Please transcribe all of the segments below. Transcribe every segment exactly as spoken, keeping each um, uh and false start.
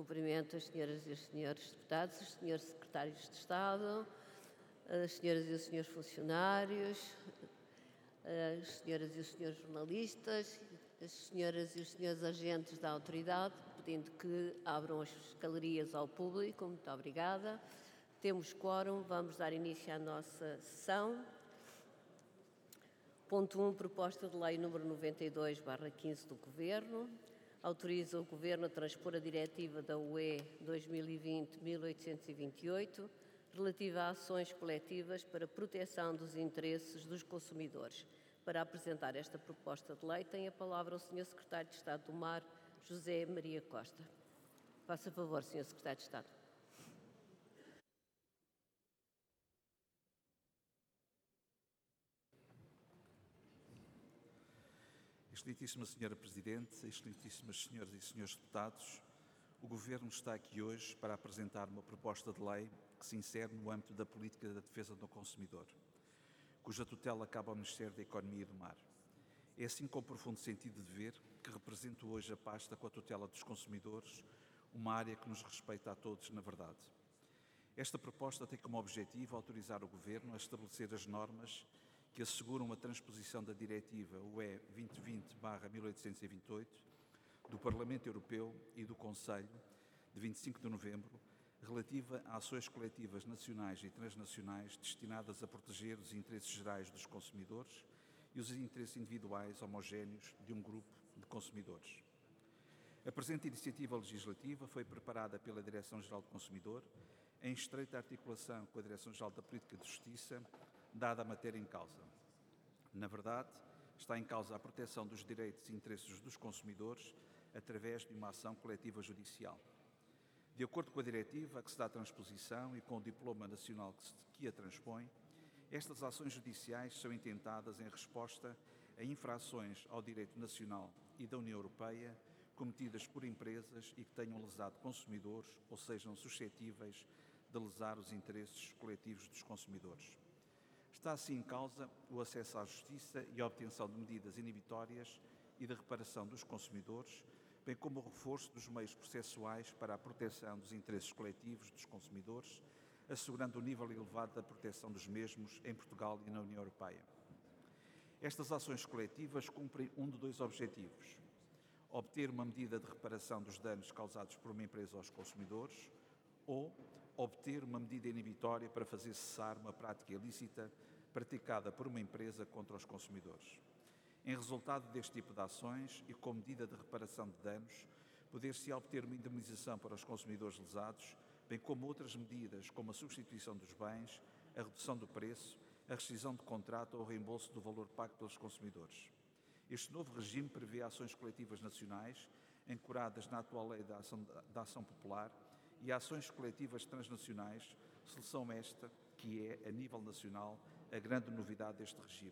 cumprimento as senhoras e os senhores deputados, os senhores secretários de Estado, as senhoras e os senhores funcionários, as senhoras e os senhores jornalistas, as senhoras e os senhores agentes da autoridade, pedindo que abram as galerias ao público. Muito obrigada. Temos quórum, vamos dar início à nossa sessão. Ponto um, proposta de lei número noventa e dois barra quinze do Governo. Autoriza o Governo a transpor a diretiva da U E dois mil e vinte mil oitocentos e vinte e oito, relativa a ações coletivas para proteção dos interesses dos consumidores. Para apresentar esta proposta de lei, tem a palavra o senhor Secretário de Estado do Mar, José Maria Costa. Faça favor, senhor Secretário de Estado. Excelentíssima Senhora Presidente, excelentíssimas Senhoras e Senhores Deputados, o Governo está aqui hoje para apresentar uma proposta de lei que se insere no âmbito da política da defesa do consumidor, cuja tutela cabe ao Ministério da Economia e do Mar. É assim com profundo sentido de dever que represento hoje a pasta com a tutela dos consumidores, uma área que nos respeita a todos, na verdade. Esta proposta tem como objetivo autorizar o Governo a estabelecer as normas que asseguram a transposição da Diretiva U E dois mil e vinte barra mil oitocentos e vinte e oito do Parlamento Europeu e do Conselho de vinte e cinco de novembro, relativa a ações coletivas nacionais e transnacionais destinadas a proteger os interesses gerais dos consumidores e os interesses individuais homogéneos de um grupo de consumidores. A presente iniciativa legislativa foi preparada pela Direção-Geral do Consumidor, em estreita articulação com a Direção-Geral da Política de Justiça, dada a matéria em causa. Na verdade, está em causa a proteção dos direitos e interesses dos consumidores através de uma ação coletiva judicial. De acordo com a diretiva a que se dá transposição e com o diploma nacional que, se, que a transpõe, estas ações judiciais são intentadas em resposta a infrações ao direito nacional e da União Europeia cometidas por empresas e que tenham lesado consumidores ou sejam suscetíveis de lesar os interesses coletivos dos consumidores. Está assim em causa o acesso à justiça e a obtenção de medidas inibitórias e de reparação dos consumidores, bem como o reforço dos meios processuais para a proteção dos interesses coletivos dos consumidores, assegurando o nível elevado da proteção dos mesmos em Portugal e na União Europeia. Estas ações coletivas cumprem um de dois objetivos: obter uma medida de reparação dos danos causados por uma empresa aos consumidores ou obter uma medida inibitória para fazer cessar uma prática ilícita praticada por uma empresa contra os consumidores. Em resultado deste tipo de ações e com medida de reparação de danos, poder-se obter uma indemnização para os consumidores lesados, bem como outras medidas como a substituição dos bens, a redução do preço, a rescisão de contrato ou o reembolso do valor pago pelos consumidores. Este novo regime prevê ações coletivas nacionais, ancoradas na atual Lei da Ação, da Ação Popular, e ações coletivas transnacionais, solução esta que é, a nível nacional, a grande novidade deste regime.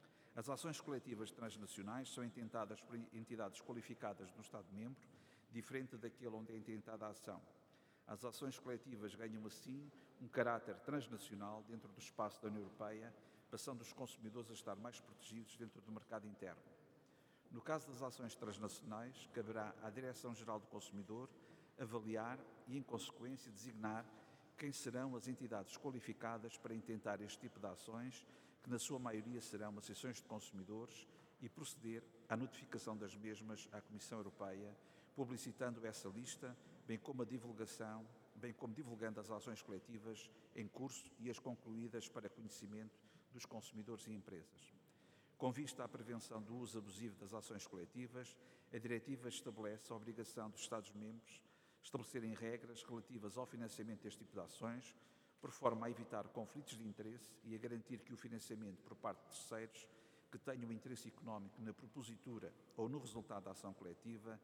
As ações coletivas transnacionais são intentadas por entidades qualificadas no Estado-membro, diferente daquele onde é intentada a ação. As ações coletivas ganham, assim, um caráter transnacional dentro do espaço da União Europeia, passando os consumidores a estar mais protegidos dentro do mercado interno. No caso das ações transnacionais, caberá à Direção-Geral do Consumidor avaliar e, em consequência, designar quem serão as entidades qualificadas para intentar este tipo de ações, que na sua maioria serão associações de consumidores, e proceder à notificação das mesmas à Comissão Europeia, publicitando essa lista, bem como a divulgação, bem como divulgando as ações coletivas em curso e as concluídas para conhecimento dos consumidores e empresas. Com vista à prevenção do uso abusivo das ações coletivas, a diretiva estabelece a obrigação dos Estados-membros estabelecerem regras relativas ao financiamento deste tipo de ações, por forma a evitar conflitos de interesse e a garantir que o financiamento por parte de terceiros que tenham interesse económico na propositura ou no resultado da ação coletiva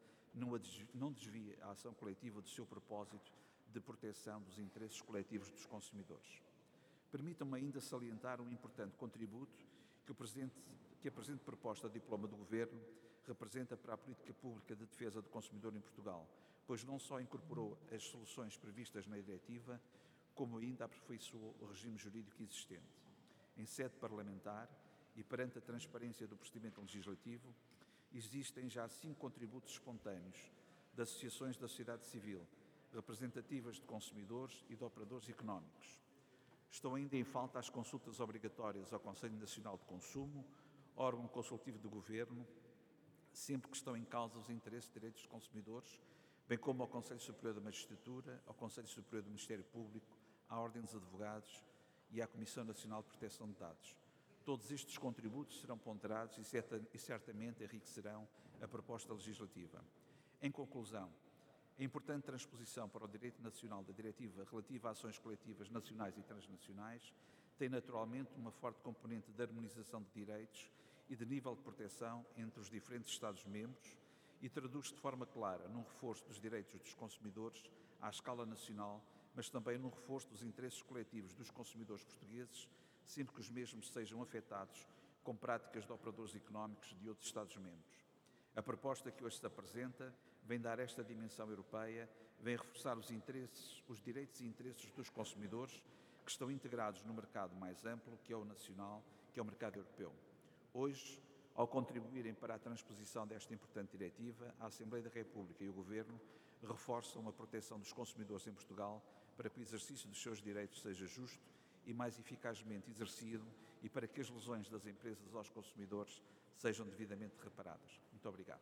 não desvie a ação coletiva do seu propósito de proteção dos interesses coletivos dos consumidores. Permitam-me ainda salientar um importante contributo que, o presente, que a presente proposta de diploma do Governo representa para a política pública de defesa do consumidor em Portugal, pois não só incorporou as soluções previstas na diretiva, como ainda aperfeiçoou o regime jurídico existente. Em sede parlamentar e perante a transparência do procedimento legislativo, existem já cinco contributos espontâneos de associações da sociedade civil, representativas de consumidores e de operadores económicos. Estão ainda em falta as consultas obrigatórias ao Conselho Nacional de Consumo, órgão consultivo do Governo, sempre que estão em causa os interesses e direitos dos consumidores, bem como ao Conselho Superior da Magistratura, ao Conselho Superior do Ministério Público, à Ordem dos Advogados e à Comissão Nacional de Proteção de Dados. Todos estes contributos serão ponderados e certamente enriquecerão a proposta legislativa. Em conclusão, a importante transposição para o direito nacional da Diretiva relativa a ações coletivas nacionais e transnacionais tem naturalmente uma forte componente de harmonização de direitos e de nível de proteção entre os diferentes Estados-membros e traduz-se de forma clara num reforço dos direitos dos consumidores à escala nacional, mas também num reforço dos interesses coletivos dos consumidores portugueses, sempre que os mesmos sejam afetados com práticas de operadores económicos de outros Estados-membros. A proposta que hoje se apresenta vem dar esta dimensão europeia, vem reforçar os interesses, os direitos e interesses dos consumidores que estão integrados no mercado mais amplo, que é o nacional, que é o mercado europeu. Hoje, ao contribuírem para a transposição desta importante diretiva, a Assembleia da República e o Governo reforçam a proteção dos consumidores em Portugal para que o exercício dos seus direitos seja justo e mais eficazmente exercido e para que as lesões das empresas aos consumidores sejam devidamente reparadas. Muito obrigado.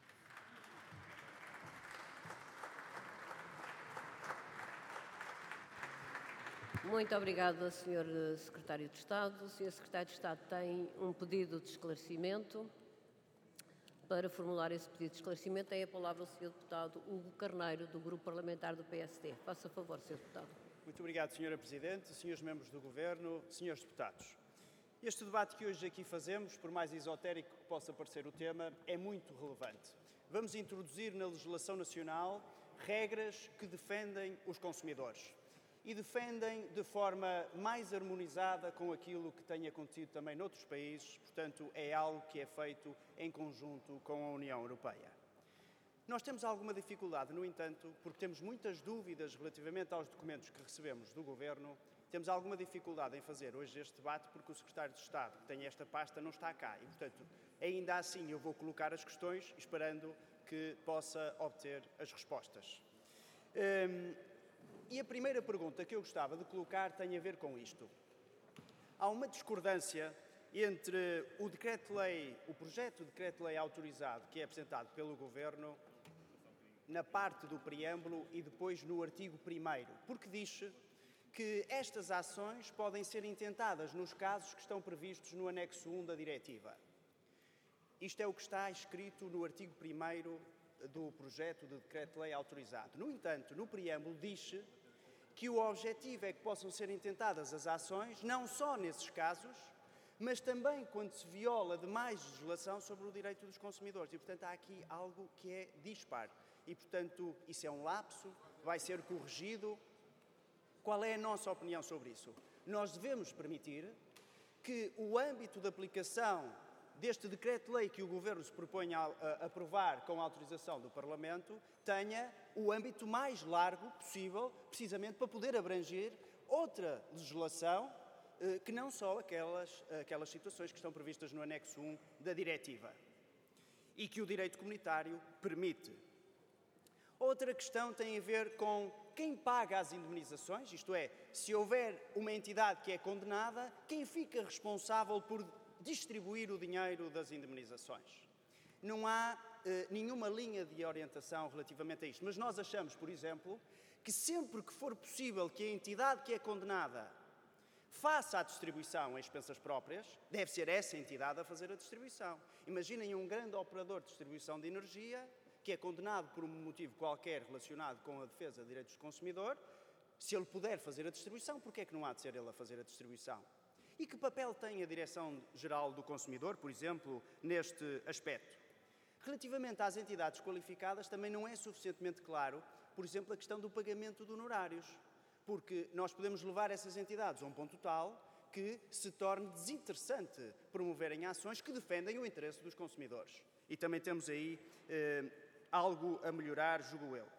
Muito obrigada, senhor Secretário de Estado. O senhor Secretário de Estado tem um pedido de esclarecimento. Para formular esse pedido de esclarecimento, tem a palavra o senhor Deputado Hugo Carneiro, do Grupo Parlamentar do P S D. Faça favor, senhor Deputado. Muito obrigado, senhora Presidente, senhores membros do Governo, senhores deputados. Este debate que hoje aqui fazemos, por mais esotérico que possa parecer o tema, é muito relevante. Vamos introduzir na legislação nacional regras que defendem os consumidores e defendem de forma mais harmonizada com aquilo que tem acontecido também noutros países, portanto, é algo que é feito em conjunto com a União Europeia. Nós temos alguma dificuldade, no entanto, porque temos muitas dúvidas relativamente aos documentos que recebemos do Governo, temos alguma dificuldade em fazer hoje este debate porque o Secretário de Estado, que tem esta pasta, não está cá e, portanto, ainda assim eu vou colocar as questões esperando que possa obter as respostas. Hum, e a primeira pergunta que eu gostava de colocar tem a ver com isto. Há uma discordância entre o decreto-lei, o projeto de decreto-lei autorizado que é apresentado pelo Governo na parte do preâmbulo e depois no artigo primeiro, porque diz que estas ações podem ser intentadas nos casos que estão previstos no anexo um da diretiva. Isto é o que está escrito no artigo primeiro do projeto de decreto-lei autorizado. No entanto, no preâmbulo diz que o objetivo é que possam ser intentadas as ações, não só nesses casos, mas também quando se viola demais legislação sobre o direito dos consumidores. E, portanto, há aqui algo que é dispar. E, portanto, isso é um lapso, vai ser corrigido. Qual é a nossa opinião sobre isso? Nós devemos permitir que o âmbito de aplicação deste decreto-lei que o Governo se propõe a, a aprovar com a autorização do Parlamento tenha o âmbito mais largo possível, precisamente para poder abranger outra legislação eh, que não só aquelas, aquelas situações que estão previstas no anexo um da diretiva e que o direito comunitário permite. Outra questão tem a ver com quem paga as indemnizações, isto é, se houver uma entidade que é condenada, quem fica responsável por distribuir o dinheiro das indemnizações. Não há eh, nenhuma linha de orientação relativamente a isto, mas nós achamos, por exemplo, que sempre que for possível que a entidade que é condenada faça a distribuição em expensas próprias, deve ser essa entidade a fazer a distribuição. Imaginem um grande operador de distribuição de energia que é condenado por um motivo qualquer relacionado com a defesa de direitos do consumidor, se ele puder fazer a distribuição, por que é que não há de ser ele a fazer a distribuição? E que papel tem a Direção-Geral do Consumidor, por exemplo, neste aspecto? Relativamente às entidades qualificadas, também não é suficientemente claro, por exemplo, a questão do pagamento de honorários, porque nós podemos levar essas entidades a um ponto tal que se torne desinteressante promoverem ações que defendem o interesse dos consumidores. E também temos aí eh, algo a melhorar, julgo eu.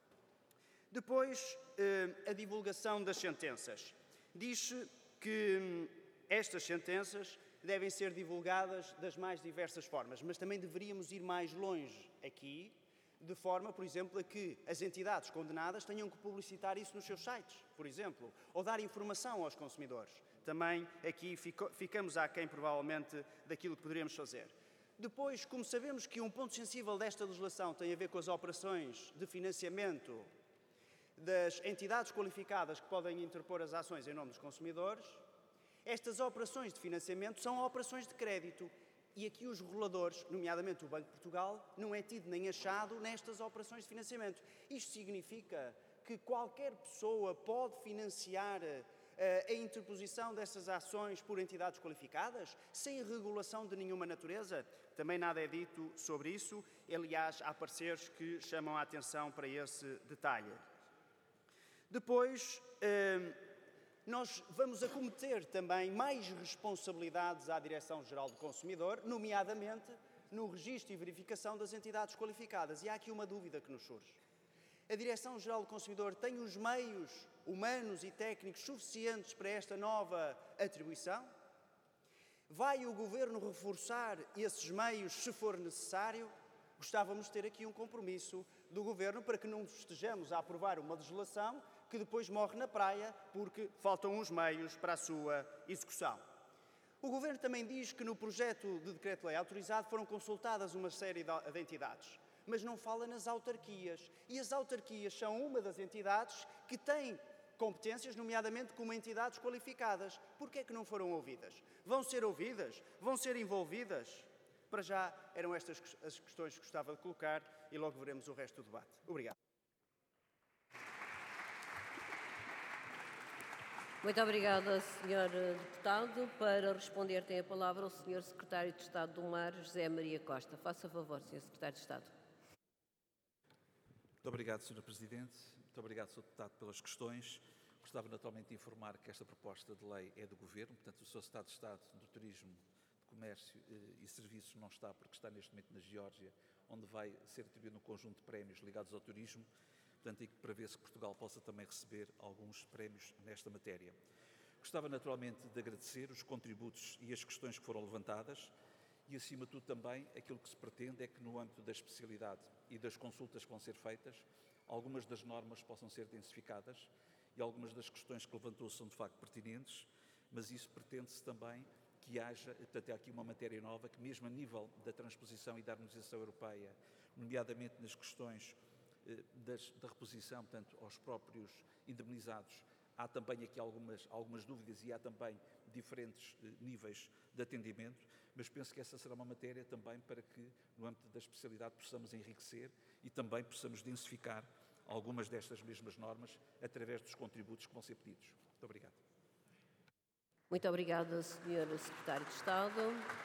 Depois, eh, a divulgação das sentenças. Diz que hum, estas sentenças devem ser divulgadas das mais diversas formas, mas também deveríamos ir mais longe aqui, de forma, por exemplo, a que as entidades condenadas tenham que publicitar isso nos seus sites, por exemplo, ou dar informação aos consumidores. Também aqui fico, ficamos aquém, provavelmente, daquilo que poderíamos fazer. Depois, como sabemos que um ponto sensível desta legislação tem a ver com as operações de financiamento das entidades qualificadas que podem interpor as ações em nome dos consumidores, estas operações de financiamento são operações de crédito. E aqui os reguladores, nomeadamente o Banco de Portugal, não é tido nem achado nestas operações de financiamento. Isto significa que qualquer pessoa pode financiar uh, a interposição dessas ações por entidades qualificadas, sem regulação de nenhuma natureza? Também nada é dito sobre isso. Aliás, há pareceres que chamam a atenção para esse detalhe. Depois, uh, nós vamos acometer também mais responsabilidades à Direção-Geral do Consumidor, nomeadamente no registro e verificação das entidades qualificadas. E há aqui uma dúvida que nos surge. A Direção-Geral do Consumidor tem os meios humanos e técnicos suficientes para esta nova atribuição? Vai o Governo reforçar esses meios se for necessário? Gostávamos de ter aqui um compromisso do Governo para que não estejamos a aprovar uma legislação que depois morre na praia porque faltam os meios para a sua execução. O Governo também diz que no projeto de decreto-lei autorizado foram consultadas uma série de entidades, mas não fala nas autarquias. E as autarquias são uma das entidades que têm competências, nomeadamente como entidades qualificadas. Porquê é que não foram ouvidas? Vão ser ouvidas? Vão ser envolvidas? Para já eram estas as questões que gostava de colocar e logo veremos o resto do debate. Obrigado. Muito obrigada, senhor Deputado. Para responder tem a palavra o senhor Secretário de Estado do Mar, José Maria Costa. Faça favor, senhor Secretário de Estado. Muito obrigado, senhor Presidente. Muito obrigado, senhor Deputado, pelas questões. Gostava naturalmente de informar que esta proposta de lei é do Governo, portanto o senhor Secretário de Estado do Turismo, de Comércio e Serviços não está, porque está neste momento na Geórgia, onde vai ser atribuído um conjunto de prémios ligados ao turismo. Portanto, e para ver se Portugal possa também receber alguns prémios nesta matéria. Gostava naturalmente de agradecer os contributos e as questões que foram levantadas e, acima de tudo, também aquilo que se pretende é que no âmbito da especialidade e das consultas que vão ser feitas, algumas das normas possam ser densificadas e algumas das questões que levantou são de facto pertinentes, mas isso pretende-se também que haja, portanto, é aqui uma matéria nova que mesmo a nível da transposição e da harmonização europeia, nomeadamente nas questões Das, da reposição, portanto, aos próprios indemnizados, há também aqui algumas, algumas dúvidas e há também diferentes eh, níveis de atendimento, mas penso que essa será uma matéria também para que, no âmbito da especialidade, possamos enriquecer e também possamos densificar algumas destas mesmas normas através dos contributos que vão ser pedidos. Muito obrigado. Muito obrigada, senhor Secretário de Estado.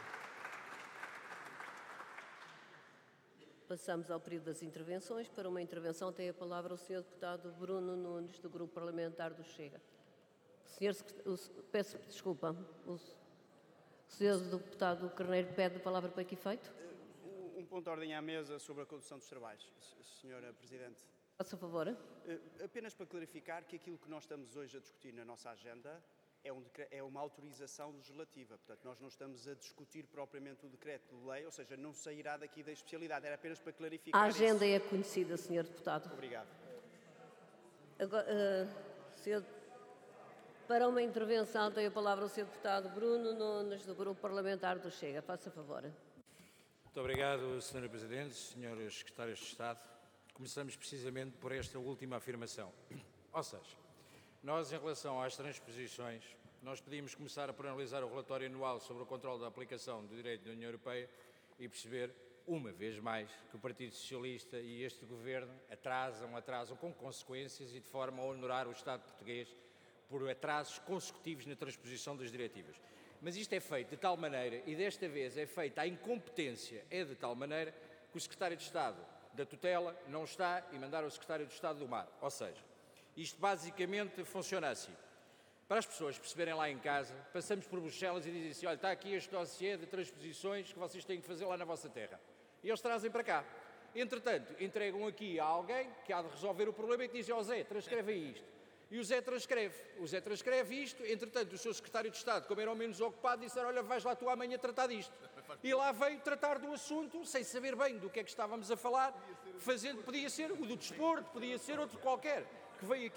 Passamos ao período das intervenções. Para uma intervenção tem a palavra o senhor Deputado Bruno Nunes, do Grupo Parlamentar do Chega. Senhor, o, peço desculpa, o senhor Deputado Carneiro pede a palavra para que efeito? Um ponto de ordem à mesa sobre a condução dos trabalhos, senhora Presidente. Faça favor. Apenas para clarificar que aquilo que nós estamos hoje a discutir na nossa agenda É, um, é uma autorização legislativa, portanto, nós não estamos a discutir propriamente o decreto de lei, ou seja, não sairá daqui da especialidade, era apenas para clarificar. A agenda isso. É conhecida, senhor Deputado. Obrigado. Agora, uh, senhor, para uma intervenção tem a palavra o senhor Deputado Bruno Nunes, do Grupo Parlamentar do Chega. Faça favor. Muito obrigado, senhora Presidente, senhores Secretários de Estado. Começamos precisamente por esta última afirmação. Ou seja, nós, em relação às transposições, nós pedimos começar por analisar o relatório anual sobre o controle da aplicação do direito da União Europeia e perceber, uma vez mais, que o Partido Socialista e este Governo atrasam, atrasam com consequências e de forma a honorar o Estado português por atrasos consecutivos na transposição das diretivas. Mas isto é feito de tal maneira, e desta vez é feita a incompetência, é de tal maneira que o Secretário de Estado da tutela não está e mandaram o Secretário de Estado do Mar. Ou seja, isto basicamente funciona assim. Para as pessoas perceberem lá em casa, passamos por Bruxelas e dizem assim, olha, está aqui este dossiê de transposições que vocês têm que fazer lá na vossa terra. E eles trazem para cá. Entretanto, entregam aqui a alguém que há de resolver o problema e que diz, ó Zé, transcreve isto. E o Zé transcreve. O Zé transcreve isto, entretanto, o seu secretário de Estado, como era o menos ocupado, disse, olha, vais lá tu amanhã tratar disto. E lá veio tratar do assunto, sem saber bem do que é que estávamos a falar, fazendo, podia ser o do desporto, podia ser outro qualquer, que veio aqui